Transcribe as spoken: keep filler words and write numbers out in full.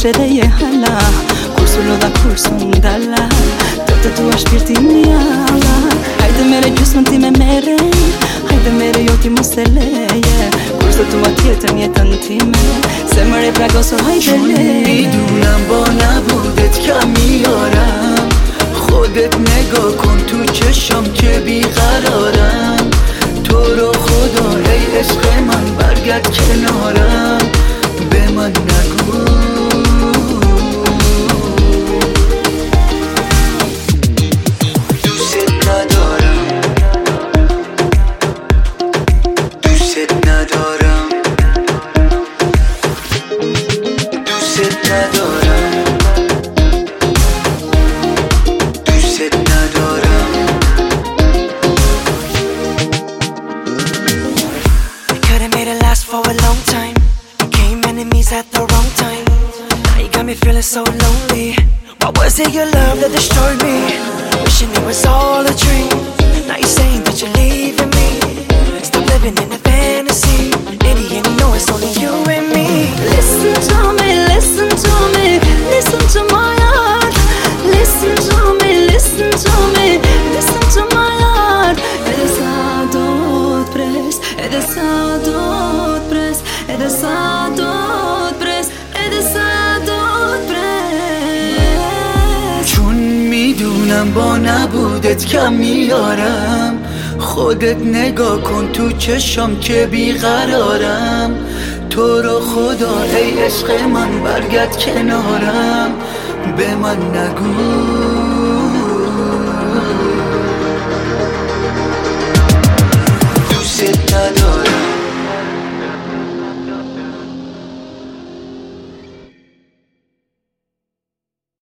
scede alla cursulo da cursun dalla tutta tua spirti mia haide mere giusto non ti me mere haide mere io ti mostele curso tua tjetën jetën time se më re pragoso haide le میدونم با نبودت کم میارم خودت نگاه کن تو چشم که بیقرارم تو رو خدا ای عشق من برگرد کنارم به من نگو دوست ندارم دوست ندارم دوست ندارم دوست ندارم Could've made it last for a long time. Became enemies at the wrong time. Now you got me feeling so lonely. What was it your love that destroyed me? Wishing it was all a dream. Now you're saying that you're leaving me. Stop living in a fantasy. Idiot, you know it's only you and me. Listen to me, listen to me, listen to my heart. Listen to me, listen to me, listen to my heart. Edhe sa do t'pres, edhe sa do t'pres, edhe sa do t'pres, edhe sa do t'pres. چون میدونم با نبودت کم میارم خودت نگاه کن تو چشم که بیقرارم تو رو خدا ای عشق من برگرد کنارم به من نگو